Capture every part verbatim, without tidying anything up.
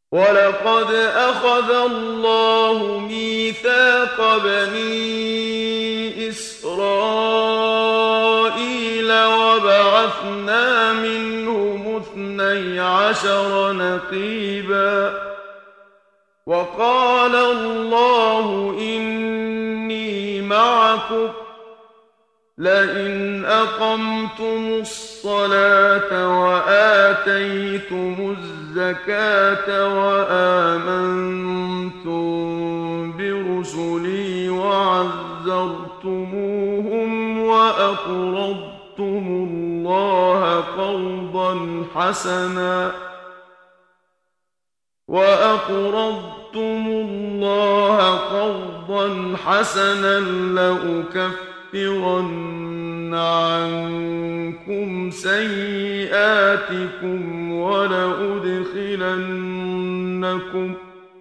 وَلَقَدْ أَخَذَ اللَّهُ مِيثَاقَ بَنِي إِسْرَائِيلَ وَبَعَثْنَا مِنْهُمُ اثْنَيْ عَشَرَ نَقِيبًا ۖ وَقَالَ اللَّهُ إِنِّي مَعَكُمْ ۖ لئن أقمتم الصلاة وآتيتم الزكاة وآمنتم برسلي وعزرتموهم وأقرضتم الله قرضا حسنا وأقرضتم الله قرضا حسنا لأكفرن عنكم سيئاتكم ولأدخلنكم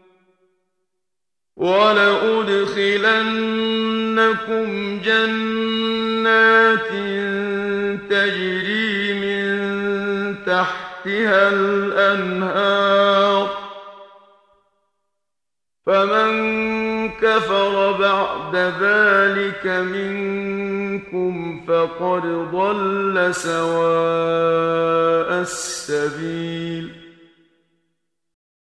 ولأدخلنكم جنات تجري من تحتها الأنهار فمن كفر بعد ذلك منكم فقد ضل سواء السبيل